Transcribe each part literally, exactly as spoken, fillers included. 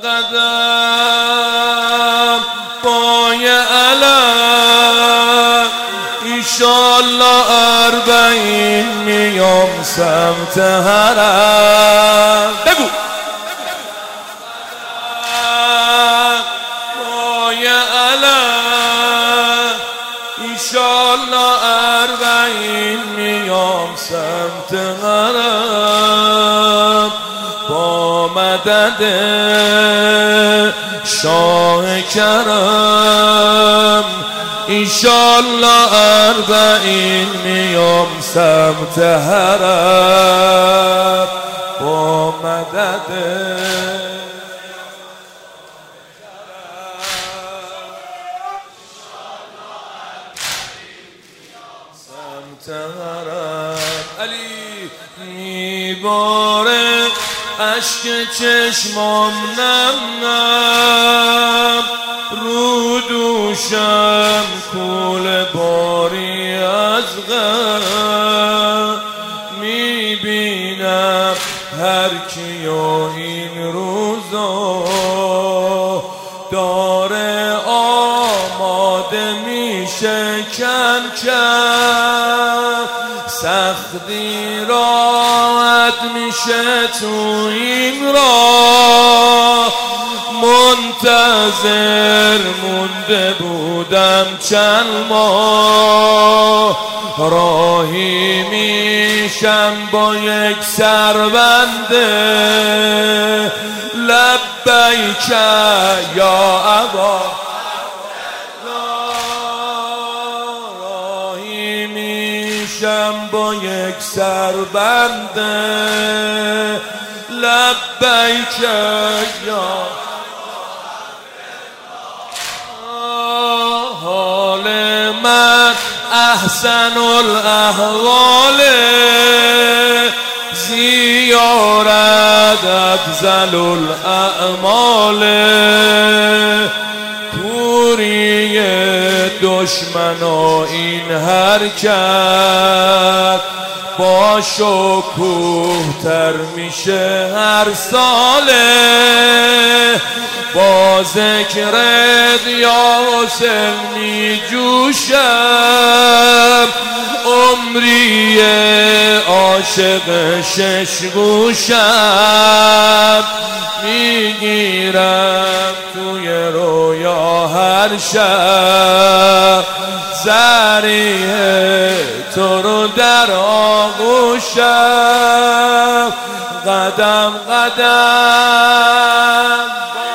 قدم پای علم ایشالله اربعین میام سمت حرم. بگو پای علم ایشالله اربعین میام سمت حرم با مدد شاه کرم ایشالله اربعین میام سمت حرم با مدد سمت حرم. علی میباره اشک چشمام نم نم رو دوشم کول باری از غم میبینم هر کیو این روزا داره آماده میشه کم کم سختی راحت میشه تو این راه منتظر مونده بودم چند ماه راهی میشم با یک سربنده لبیک یا ابا راهی میشم با یک سربنده لبیک یا حال من احسن الاحوال زیارت افضل الاعمال کوری دشمنا این حرکت با شکوه تر میشه هر ساله با ذکرت یا حسین می جوشم عمری عاشق شش گوشم میگیرم توی رویا هر شب زریح تو رو در آغوشم قدم قدم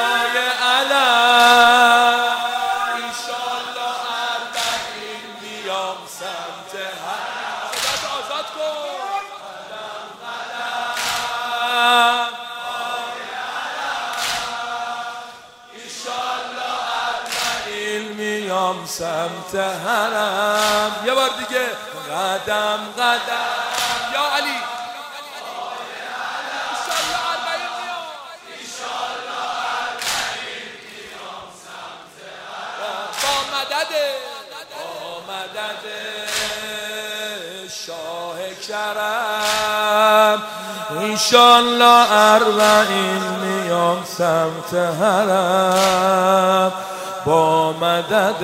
سمت حرم. یه بار دیگه قدم قدم یا علی ایشالله اربعین میام ایشالله اربعین میام سمت حرم با مدد با مدد شاه کرم ایشالله اربعین میام سمت حرم با مدد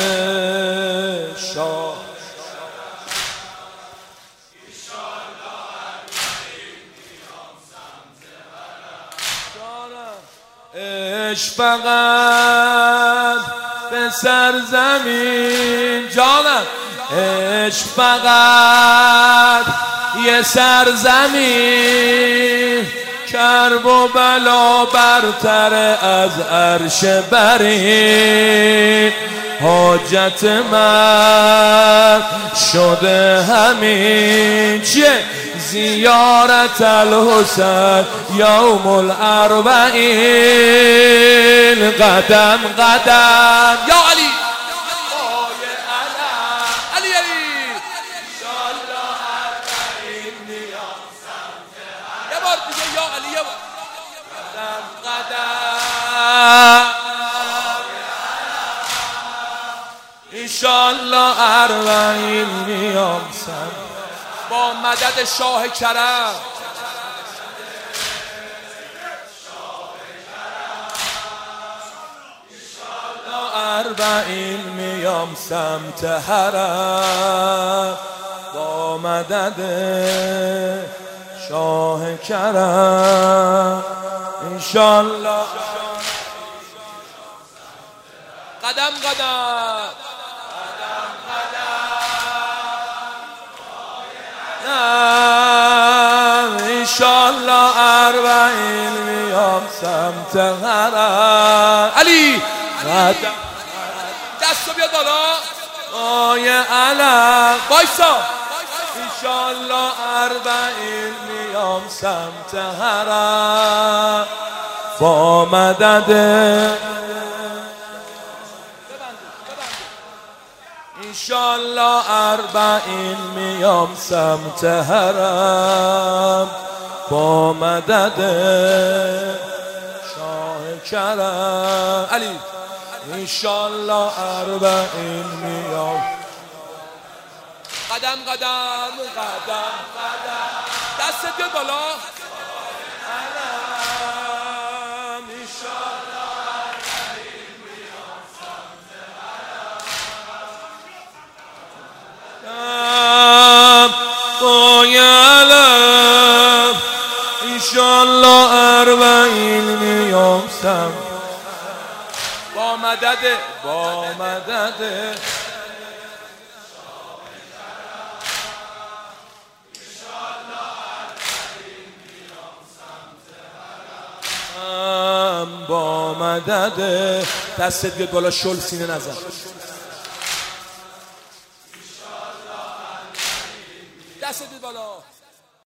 شاه عشق فقط به سرزمین جانم عشق فقط یه سرزمین کرب و بلا برتر از عرش برین حاجت من شده همین چیه زیارت الحسین یوم الاربعین قدم قدم یا علی ایشالله اربعین میام سم با مدد شاه کرم اربعین میام سمت حرم با مدد شاه کرم انشالله. قدم قدم انشالله اربعین میام سمت حرم. علی قدم دستو بیاد بالا آیه علم بایسا. انشالله اربعین میام سمت حرم با مدد انشالله اربعین میام سمت حرم با مدد شاه کرم. علی انشالله اربعین میام. قدم قدم قدم قدم دستت بیاد بالا. علم انشالله اربعین میام سمت حرم با علم انشالله اربعین میام سمت با مدد با مدد با مدد. دستت بیاد بالا شل سینه نزن.